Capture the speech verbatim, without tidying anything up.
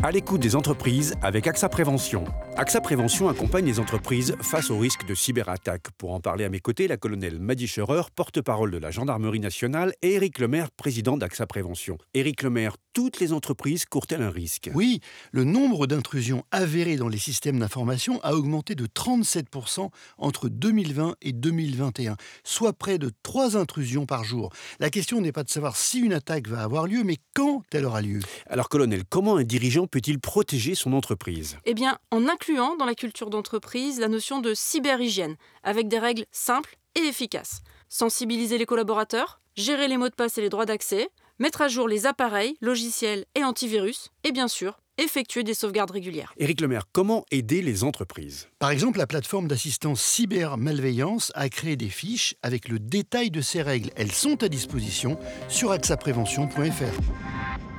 À l'écoute des entreprises avec AXA Prévention. AXA Prévention accompagne les entreprises face au risque de cyberattaque. Pour en parler à mes côtés, la colonelle Madi Scherer, porte-parole de la Gendarmerie nationale, et Éric Lemaire, président d'AXA Prévention. Éric Lemaire, toutes les entreprises courent-elles un risque ? Oui, le nombre d'intrusions avérées dans les systèmes d'information a augmenté de trente-sept pour cent entre deux mille vingt et deux mille vingt et un, soit près de trois intrusions par jour. La question n'est pas de savoir si une attaque va avoir lieu, mais quand elle aura lieu. Alors colonel, comment un dirigeant peut-il protéger son entreprise ? Eh bien, en incluant dans la culture d'entreprise la notion de cyberhygiène, avec des règles simples et efficaces. Sensibiliser les collaborateurs, gérer les mots de passe et les droits d'accès, mettre à jour les appareils, logiciels et antivirus, et bien sûr, effectuer des sauvegardes régulières. Éric Lemaire, comment aider les entreprises ? Par exemple, la plateforme d'assistance cybermalveillance a créé des fiches avec le détail de ces règles. Elles sont à disposition sur axa prévention point f r.